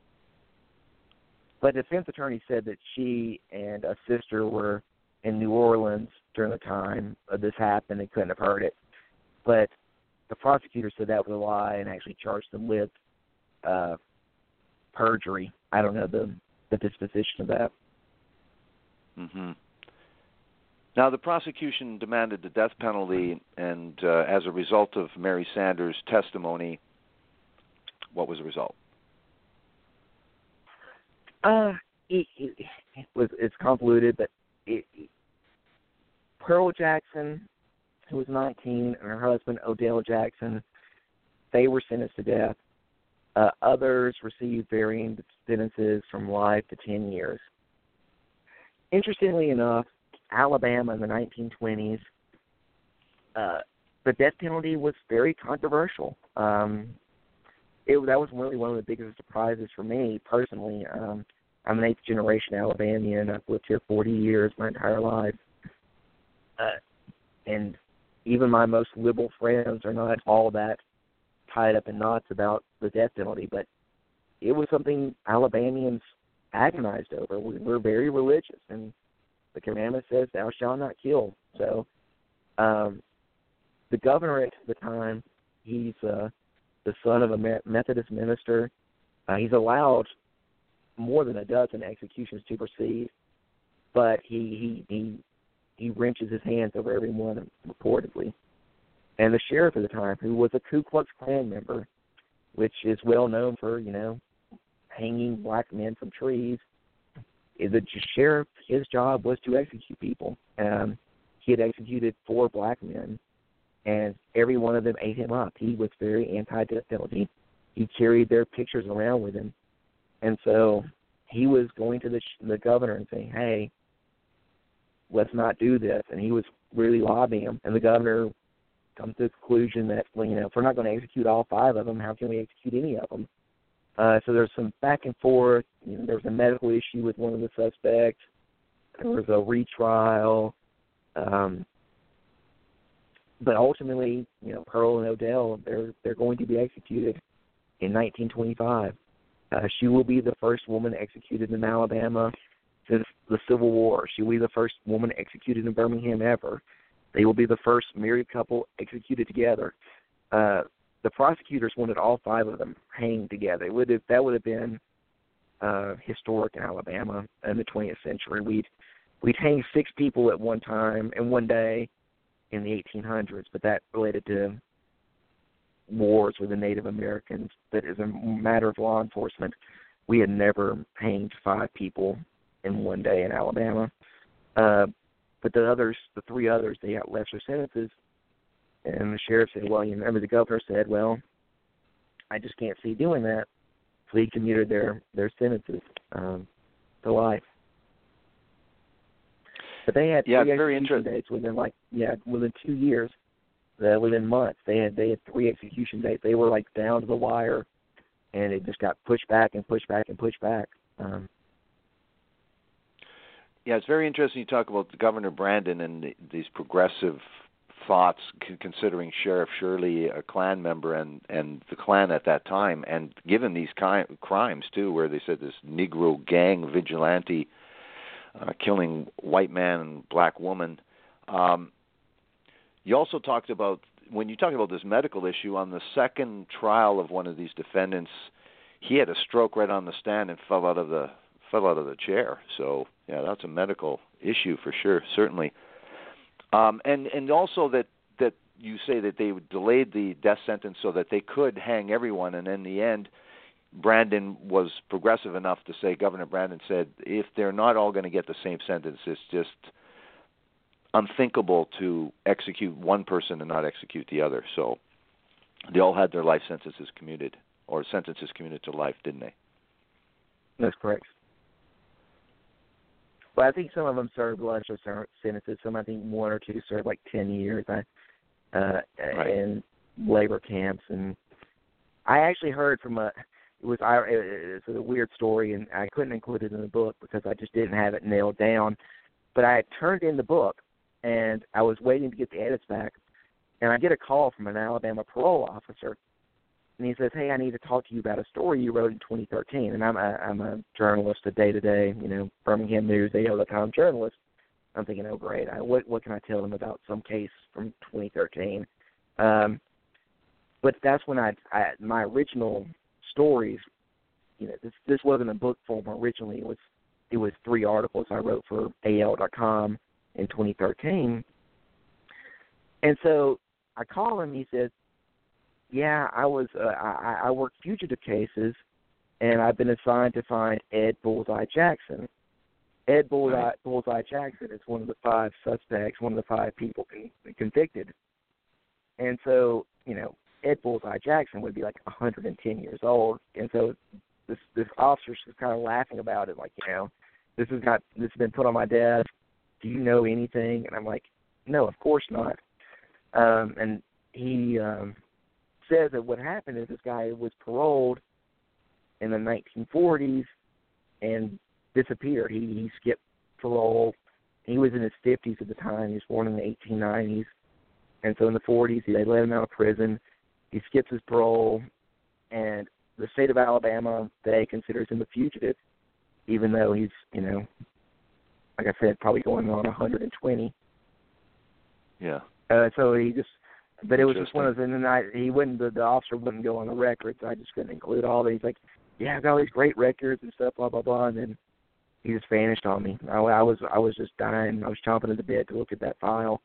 But the defense attorney said that she and a sister were in New Orleans during the time this happened and couldn't have heard it. But the prosecutor said that was a lie and actually charged them with uh, perjury. I don't know the, the disposition of that. Mm-hmm. Now, the prosecution demanded the death penalty, and uh, as a result of Mary Sanders' testimony, what was the result? Uh, it, it, it was it's convoluted, but it, it, Pearl Jackson, who was nineteen, and her husband Odell Jackson, they were sentenced to death. Uh, others received varying sentences from life to ten years. Interestingly enough, Alabama in the nineteen twenties, uh, the death penalty was very controversial. Um, it that was really one of the biggest surprises for me personally. Um, I'm an eighth generation Alabamian. I've lived here forty years, my entire life, uh, and even my most liberal friends are not all that tied up in knots about the death penalty. But it was something Alabamians agonized over. We, we're very religious, and the commandment says, "Thou shalt not kill." So, um, the governor at the time, he's uh, the son of a Methodist minister. Uh, he's allowed more than a dozen executions to proceed, but he he he, he wrenches his hands over every one, reportedly. And the sheriff at the time, who was a Ku Klux Klan member, which is well known for, you know, hanging black men from trees, the sheriff, his job was to execute people. Um, he had executed four black men, and every one of them ate him up. He was very anti-death penalty. He carried their pictures around with him. And so he was going to the, the governor and saying, hey, let's not do this. And he was really lobbying him. And the governor comes to the conclusion that, well, you know, if we're not going to execute all five of them, how can we execute any of them? Uh, so there's some back and forth. You know, there was a medical issue with one of the suspects. There was a retrial. Um, but ultimately, you know, Pearl and Odell, they're they're going to be executed in nineteen twenty-five. Uh, she will be the first woman executed in Alabama since the Civil War. She will be the first woman executed in Birmingham ever. They will be the first married couple executed together. Uh, the prosecutors wanted all five of them hanged together. It would have, that would have been uh, historic in Alabama in the twentieth century. We'd we'd hang six people at one time in one day in the eighteen hundreds, but that related to wars with the Native Americans. But as a matter of law enforcement, we had never hanged five people in one day in Alabama. Uh, but the others, the three others, they got lesser sentences. And the sheriff said, well, you remember the governor said, well, I just can't see doing that. So he commuted their, their sentences um, to life. But they had yeah, three very execution interesting. dates within like yeah within two years, uh, within months. They had they had three execution dates. They were like down to the wire, and it just got pushed back and pushed back and pushed back. Um, yeah, it's very interesting. You talk about Governor Brandon and the, these progressive thoughts, c- considering Sheriff Shirley a Klan member and and the Klan at that time, and given these ki- crimes too, where they said this Negro gang vigilante. Uh, killing white man and black woman. Um, you also talked about when you talk about this medical issue, on the second trial of one of these defendants, he had a stroke right on the stand and fell out of the fell out of the chair. So yeah, that's a medical issue for sure, certainly. Um, and and also that that you say that they delayed the death sentence so that they could hang everyone, and in the end, Brandon was progressive enough to say, Governor Brandon said, if they're not all going to get the same sentence, it's just unthinkable to execute one person and not execute the other. So they all had their life sentences commuted, or sentences commuted to life, didn't they? That's correct. But I think some of them served lesser sentences. Some, I think, one or two served like ten years I, uh, right. in labor camps. And I actually heard from a it was I it's a weird story, and I couldn't include it in the book because I just didn't have it nailed down. But I had turned in the book, and I was waiting to get the edits back, and I get a call from an Alabama parole officer. And he says, hey, I need to talk to you about a story you wrote in twenty thirteen. And I'm a, I'm a journalist, a day-to-day, you know, Birmingham News, A O Time journalist. I'm thinking, oh, great. I, what, what can I tell them about some case from twenty thirteen? Um, but that's when I, I, my original stories, you know, this this wasn't a book form originally. It was, it was three articles I wrote for A L dot com in twenty thirteen. And so I call him. He says, yeah, I was. Uh, I, I work fugitive cases, and I've been assigned to find Ed Bullseye Jackson. Ed Bullseye, right. Bullseye Jackson is one of the five suspects, one of the five people con- convicted. And so, you know, Ed Bullseye Jackson would be like one hundred ten years old. And so this this officer's just kind of laughing about it, like, you know, this has got this has been put on my desk. Do you know anything? And I'm like, no, of course not. Um, and he. Um, says that what happened is this guy was paroled in the nineteen forties and disappeared. He, he skipped parole. He was in his fifties at the time. He was born in the eighteen nineties. And so in the forties, they let him out of prison. He skips his parole. And the state of Alabama today considers him a fugitive, even though he's, you know, like I said, probably going on one hundred twenty. Yeah. Uh, so he just... But it was just one of those, and then I, he wouldn't, the, the officer wouldn't go on the record, so I just couldn't include all of it. He's like, yeah, I've got all these great records and stuff, blah, blah, blah, and then he just vanished on me. I, I was I was just dying. I was chomping at the bit to look at that file.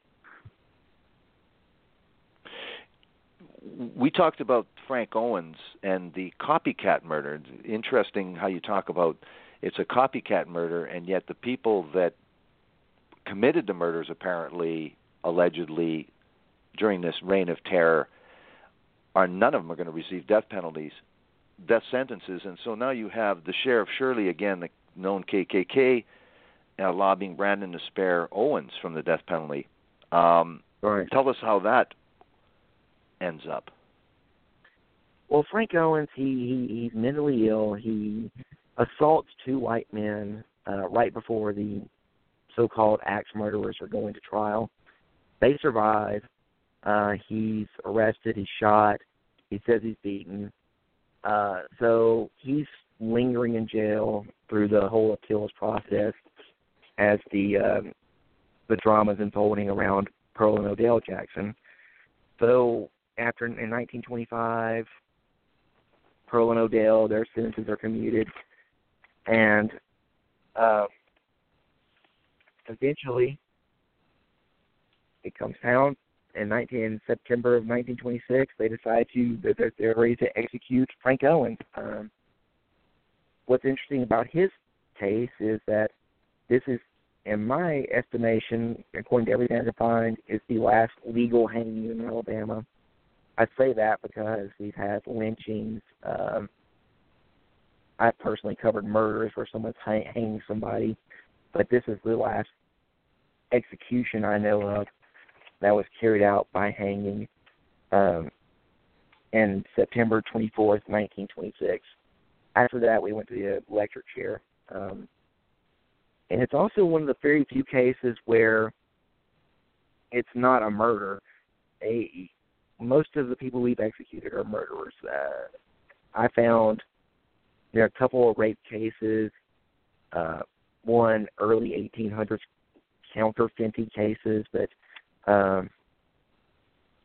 We talked about Frank Owens and the copycat murder. Interesting how you talk about it's a copycat murder, and yet the people that committed the murders apparently, allegedly, during this reign of terror, are none of them are going to receive death penalties, death sentences. And so now you have the Sheriff Shirley, again, the known K K K, uh, lobbying Brandon to spare Owens from the death penalty. Um, right. Tell us how that ends up. Well, Frank Owens, he, he he's mentally ill. He assaults two white men uh, right before the so-called axe murderers are going to trial. They survive. Uh, he's arrested, he's shot, he says he's beaten. Uh, so he's lingering in jail through the whole appeals process as the um, the drama's unfolding around Pearl and Odell Jackson. So after in nineteen twenty-five, Pearl and Odell, their sentences are commuted, and uh, eventually it comes down. In nineteen September of nineteen twenty-six, they decide to they're, they're ready to execute Frank Owens. Um, what's interesting about his case is that this is, in my estimation, according to everything I can find, is the last legal hanging in Alabama. I say that because we've had lynchings. Um, I've personally covered murders where someone's hang, hanging somebody, but this is the last execution I know of that was carried out by hanging um, in September twenty-fourth, nineteen twenty-six. After that, we went to the electric chair. Um, and it's also one of the very few cases where it's not a murder. A, most of the people we've executed are murderers. Uh, I found there are a couple of rape cases, uh, one early eighteen hundreds counterfeiting cases, but Um,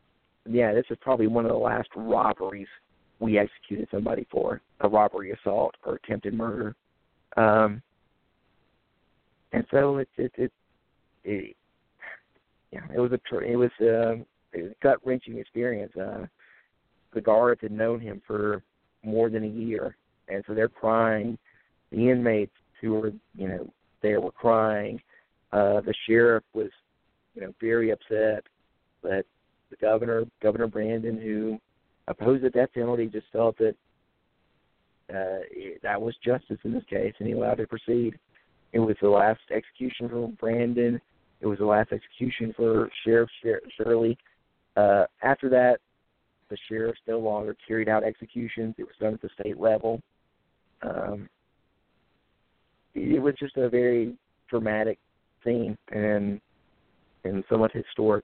yeah, this is probably one of the last robberies we executed somebody for, a robbery, assault, or attempted murder. Um, and so it, it, it, it yeah, it was a, it was a, a gut-wrenching experience. Uh, the guards had known him for more than a year, and so they're crying. The inmates who were, you know, there were crying. Uh, the sheriff was, you know, very upset, but the governor, Governor Brandon, who opposed the death penalty, just felt that uh, it, that was justice in this case, and he allowed it to proceed. It was the last execution for Brandon. It was the last execution for Sheriff Shirley. Uh, after that, the sheriffs no longer carried out executions. It was done at the state level. Um, it was just a very dramatic scene and and somewhat historic.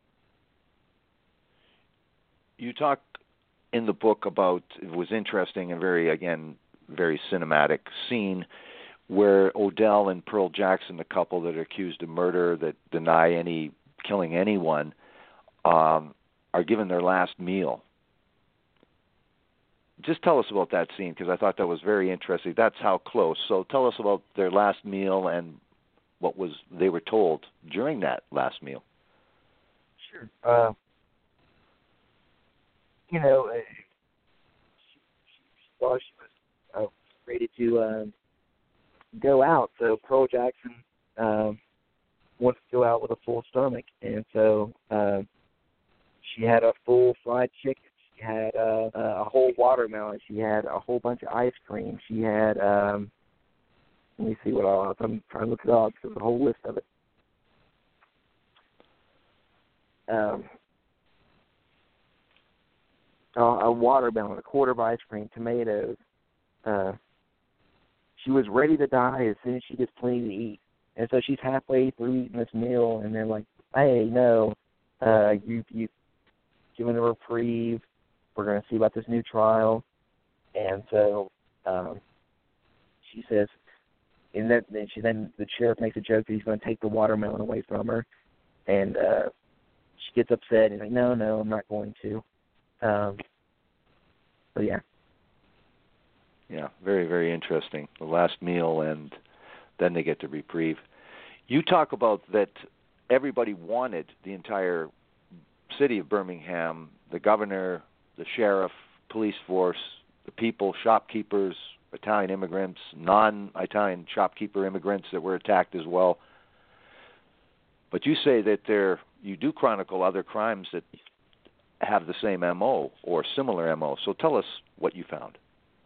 You talk in the book about, it was interesting and very, again, very cinematic scene where Odell and Pearl Jackson, the couple that are accused of murder, that deny any killing anyone, um, are given their last meal. Just tell us about that scene, because I thought that was very interesting. That's how close. So tell us about their last meal and what was they were told during that last meal. Sure. Uh, you know, uh, she, she, she thought she was uh, ready to uh, go out. So Pearl Jackson um, wanted to go out with a full stomach, and so uh, she had a full fried chicken. She had uh, a whole watermelon. She had a whole bunch of ice cream. She had, um, let me see what else. I'm trying to look it up. There's a whole list of it. Um, a, a watermelon, a quarter of ice cream, tomatoes. Uh, she was ready to die as soon as she gets plenty to eat. And so she's halfway through eating this meal, and they're like, hey, no, uh, you, you've given a reprieve. We're going to see about this new trial. And so um, she says, and then, then she then the sheriff makes a joke that he's going to take the watermelon away from her. And uh, she gets upset and like, no, no, I'm not going to. Um, so, yeah. Yeah, very, very interesting. The last meal, and then they get the reprieve. You talk about that everybody wanted, the entire city of Birmingham, the governor, the sheriff, police force, the people, shopkeepers, Italian immigrants, non-Italian shopkeeper immigrants that were attacked as well. But you say that there, you do chronicle other crimes that have the same M O or similar M O. So tell us what you found.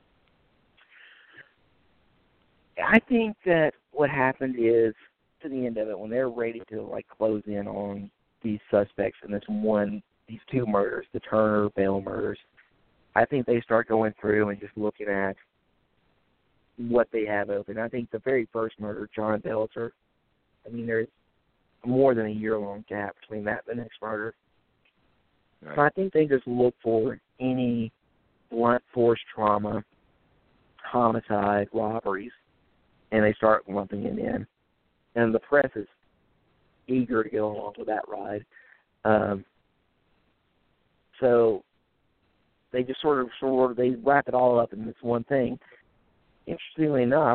I think that what happened is, to the end of it, when they're ready to like close in on these suspects in this one, these two murders, the Turner Bell murders, I think they start going through and just looking at what they have open. I think the very first murder, John Belzer, I mean, there's more than a year-long gap between that and the next murder. Right. So I think they just look for any blunt force trauma, homicide, robberies, and they start lumping it in. And the press is eager to go along with that ride. Um, so they just sort of, sort of, they wrap it all up in this one thing. Interestingly enough,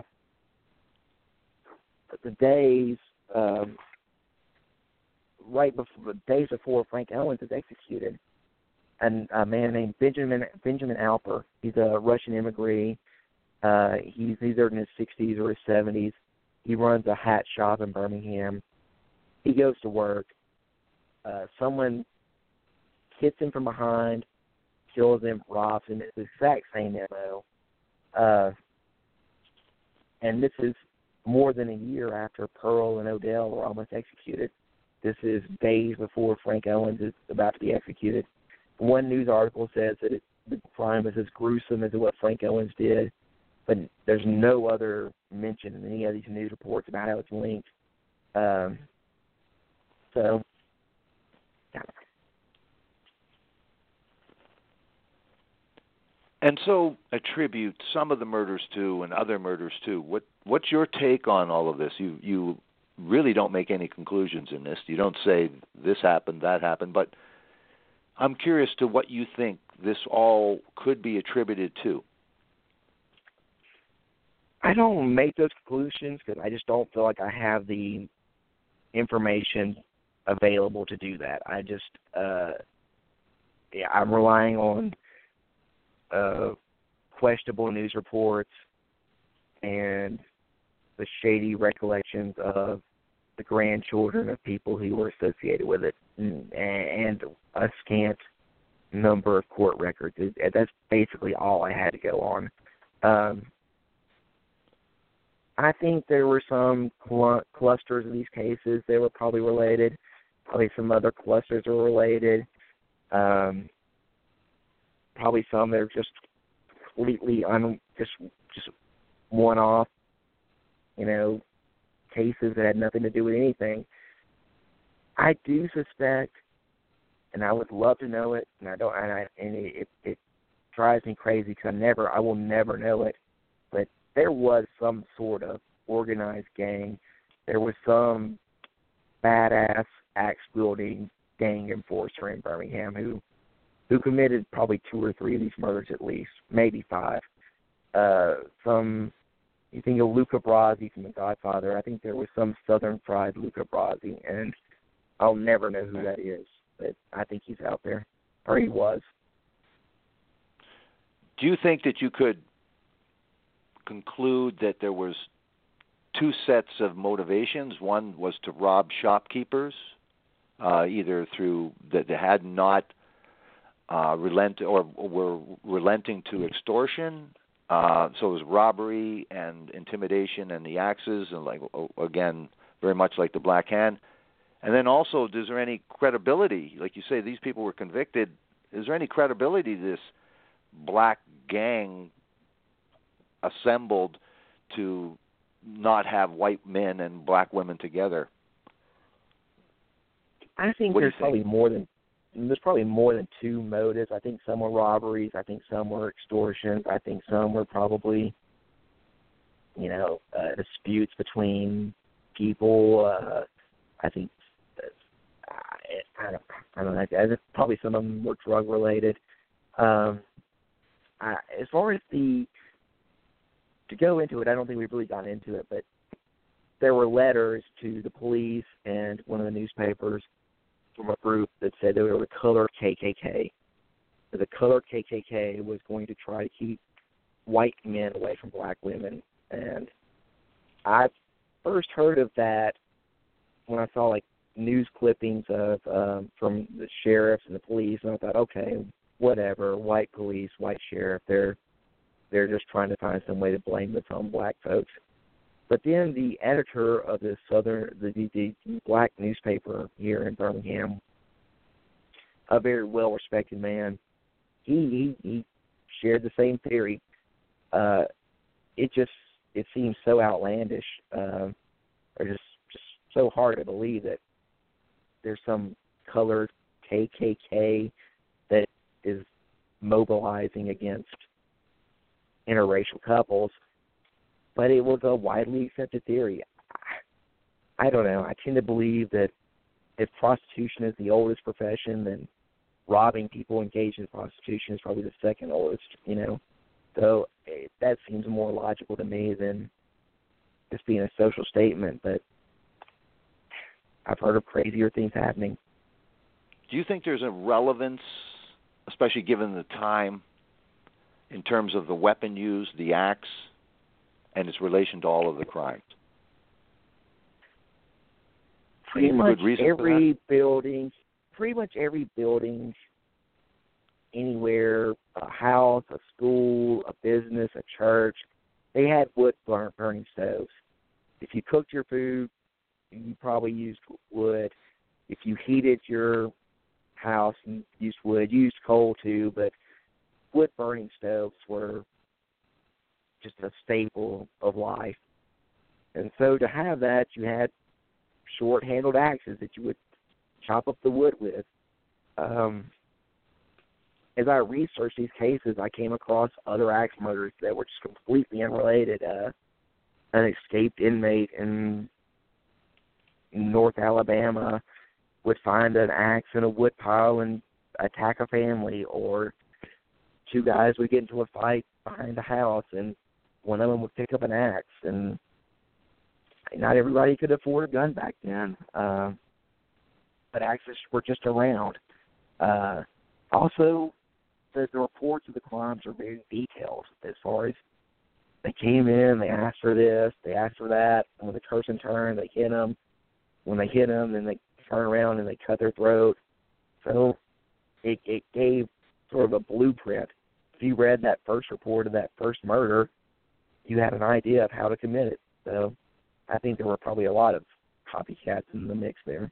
the days, um, right before, the days before Frank Owens is executed, and a man named Benjamin Benjamin Alper, he's a Russian immigrant. Uh, he's either in his sixties or his seventies. He runs a hat shop in Birmingham. He goes to work. Uh, someone hits him from behind, kills him, robs him. It's the exact same M O. Uh, and this is more than a year after Pearl and Odell were almost executed. This is days before Frank Owens is about to be executed. One news article says that it, the crime is as gruesome as what Frank Owens did, but there's no other mention in any of these news reports about how it's linked. Um, so, yeah. And so attribute some of the murders to and other murders too. What what's your take on all of this? You you really don't make any conclusions in this. You don't say this happened, that happened, but I'm curious to what you think this all could be attributed to. I don't make those conclusions because I just don't feel like I have the information available to do that. I just, uh, yeah, I'm relying on uh, questionable news reports and the shady recollections of the grandchildren of people who were associated with it, and, and a scant number of court records. It, that's basically all I had to go on. Um, I think there were some cl- clusters of these cases that were probably related. Probably some other clusters were related. Um, probably some that are just completely un, just just one-off, you know, cases that had nothing to do with anything. I do suspect, and I would love to know it, and I don't, and, I, and it, it, it drives me crazy because I never, I will never know it, but there was some sort of organized gang. There was some badass axe-wielding gang enforcer in Birmingham who who committed probably two or three of these murders at least, maybe five. Uh, some, you think of Luca Brasi from The Godfather. I think there was some southern fried Luca Brasi, and I'll never know who that is, but I think he's out there, or he was. Do you think that you could conclude that there was two sets of motivations? One was to rob shopkeepers, uh, either through that they had not uh, relent or were relenting to extortion. Uh, so it was robbery and intimidation and the axes, and like again, very much like the Black Hand. And then also, is there any credibility? Like you say, these people were convicted. Is there any credibility to this black gang assembled to not have white men and black women together? I think What do you there's probably think? more than there's probably more than two motives. I think some were robberies. I think some were extortions. I think some were probably, you know, uh, disputes between people. Uh, I think uh, I, I don't I don't know. I, I, probably some of them were drug related. Um, I, as far as the to go into it, I don't think we've really got into it, but there were letters to the police and one of the newspapers from a group that said they were the Color K K K. The Color K K K was going to try to keep white men away from black women. And I first heard of that when I saw like news clippings of um, from the sheriffs and the police, and I thought, okay, whatever, white police, white sheriff, they're they're just trying to find some way to blame this on black folks. But then the editor of the southern, the, the, the black newspaper here in Birmingham, a very well-respected man, he he, he shared the same theory. Uh, it just it seems so outlandish, uh, or just just so hard to believe that there's some colored K K K that is mobilizing against interracial couples. But it was a widely accepted theory. I don't know. I tend to believe that if prostitution is the oldest profession, then robbing people engaged in prostitution is probably the second oldest, you know. So it, that seems more logical to me than just being a social statement. But I've heard of crazier things happening. Do you think there's a relevance, especially given the time, in terms of the weapon used, the axe, and its relation to all of the crimes? Pretty much every building, pretty much every building, anywhere, a house, a school, a business, a church, they had wood burn, burning stoves. If you cooked your food, you probably used wood. If you heated your house, you used wood. You used coal too, but wood burning stoves were just a staple of life. And so to have that, you had short-handled axes that you would chop up the wood with. Um, as I researched these cases, I came across other axe murders that were just completely unrelated. Uh, an escaped inmate in North Alabama would find an axe in a wood pile and attack a family, or two guys would get into a fight behind a house, and one of them would pick up an axe. And not everybody could afford a gun back then, uh, but axes were just around. Uh, also, the, the reports of the crimes are very detailed as far as they came in, they asked for this, they asked for that. And when the person turned, they hit them. When they hit them, then they turn around and they cut their throat. So it, it gave sort of a blueprint. If you read that first report of that first murder, you had an idea of how to commit it. So I think there were probably a lot of copycats in the mix there.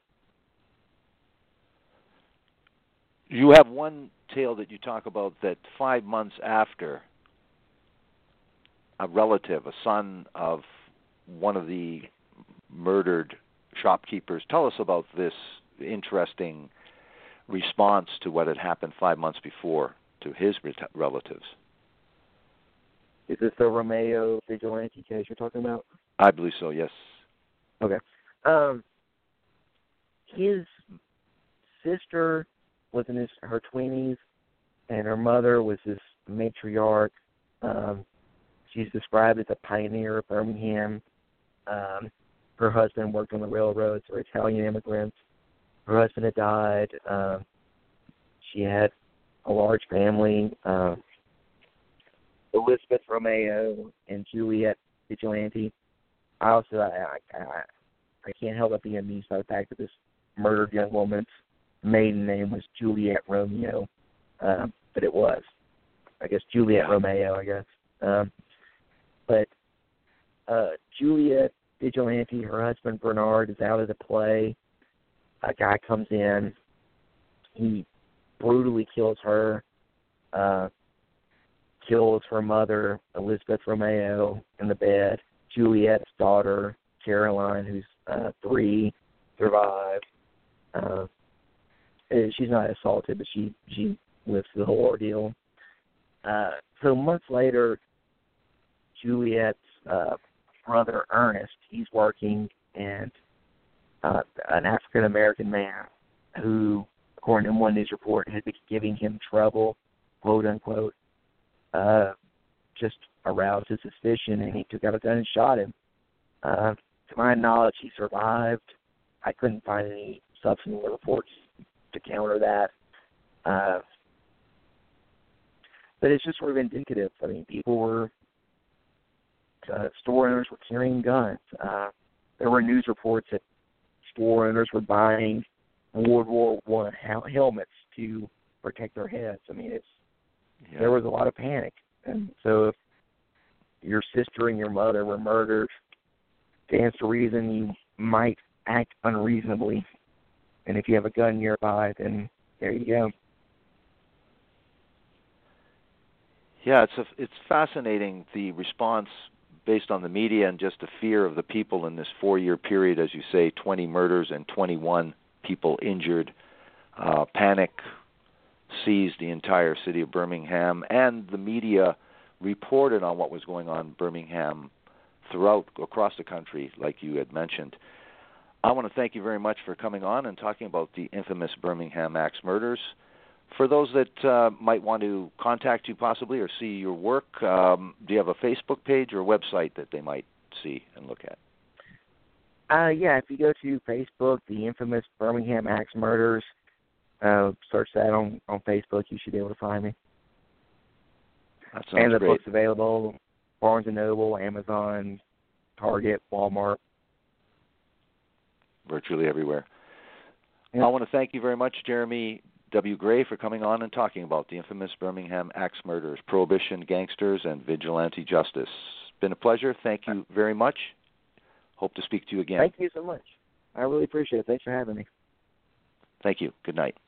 You have one tale that you talk about that five months after, a relative, a son of one of the murdered shopkeepers. Tell us about this interesting response to what had happened five months before to his relatives. Is this the Romeo vigilante case you're talking about? I believe so, yes. Okay. Um, his sister was in his, her twenties, and her mother was this matriarch. Um, she's described as a pioneer of Birmingham. Um, her husband worked on the railroads. They're Italian immigrants. Her husband had died. Um, she had a large family. Uh, Elizabeth Romeo and Juliet Vigilante. I also I, I, I can't help but be amused by the fact that this murdered young woman's maiden name was Juliet Romeo, um, but it was, I guess, Juliet Romeo, I guess. Um, but uh, Juliet Vigilante, her husband Bernard, is out of the play. A guy comes in. He brutally kills her, uh, kills her mother, Elizabeth Romeo, in the bed. Juliet's daughter, Caroline, who's uh, three, survived. Uh, she's not assaulted, but she, she lives through the whole ordeal. Uh, so months later, Juliet's uh, brother, Ernest, he's working, and uh, an African-American man who, according to one news report, had been giving him trouble, quote-unquote, uh, just aroused his suspicion, and he took out a gun and shot him. Uh, to my knowledge, he survived. I couldn't find any substantive reports to counter that. Uh, but it's just sort of indicative. I mean, people were, uh, store owners were carrying guns. Uh, there were news reports that store owners were buying World War One helmets to protect their heads. I mean, it's yeah. There was a lot of panic. And so if your sister and your mother were murdered, stands to reason you might act unreasonably. And if you have a gun nearby, then there you go. Yeah, it's a, it's fascinating, the response based on the media and just the fear of the people in this four-year period, as you say, twenty murders and twenty-one people injured. Uh, panic seized the entire city of Birmingham, and the media reported on what was going on in Birmingham throughout, across the country, like you had mentioned. I want to thank you very much for coming on and talking about the infamous Birmingham Axe murders. For those that uh, might want to contact you possibly or see your work, um, do you have a Facebook page or a website that they might see and look at? Uh, yeah, if you go to Facebook, the infamous Birmingham Axe murders, uh, search that on, on Facebook, you should be able to find me. That sounds and the great. book's available, Barnes and Noble, Amazon, Target, Walmart. Virtually everywhere. Yep. I want to thank you very much, Jeremy W. Gray, for coming on and talking about the infamous Birmingham Axe murders, prohibition, gangsters, and vigilante justice. It's been a pleasure. Thank you very much. Hope to speak to you again. Thank you so much. I really appreciate it. Thanks for having me. Thank you. Good night.